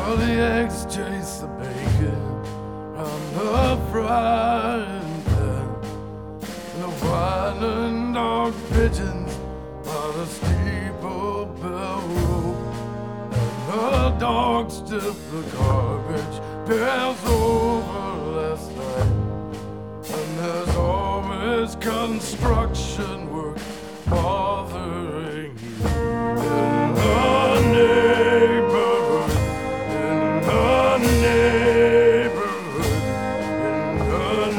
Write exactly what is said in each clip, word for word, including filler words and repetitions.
Well, the eggs chase the bacon on the frying pan, and the whining dog pigeons by the steeple bell rope, and the dogs stiff the garbage pails over last night, and there's always construction work bothering you in the neighborhood, in the neighborhood, in the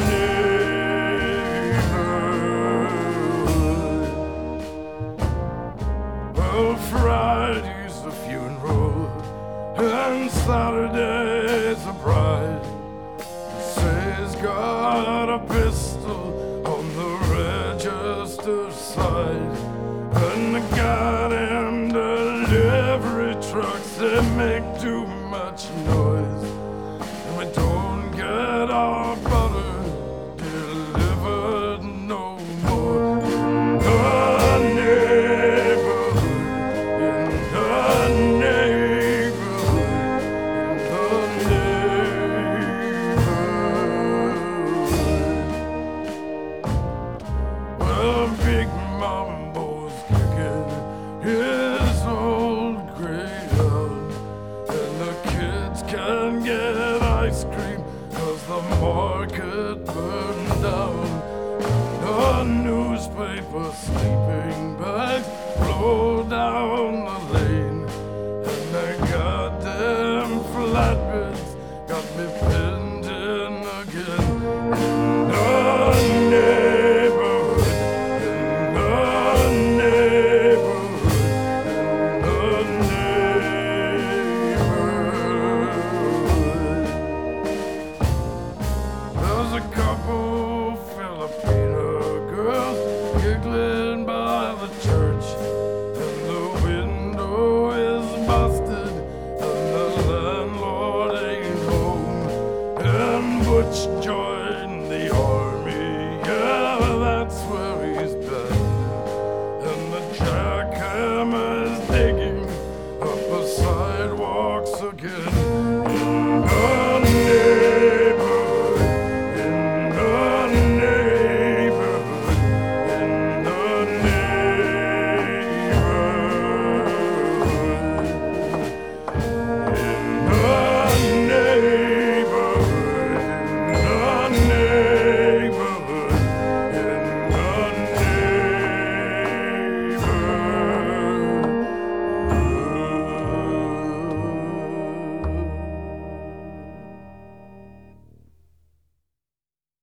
neighborhood. Well, Friday's the funeral and Saturday's a bride. Say's got a pistol on the register side, and the goddamn delivery trucks they make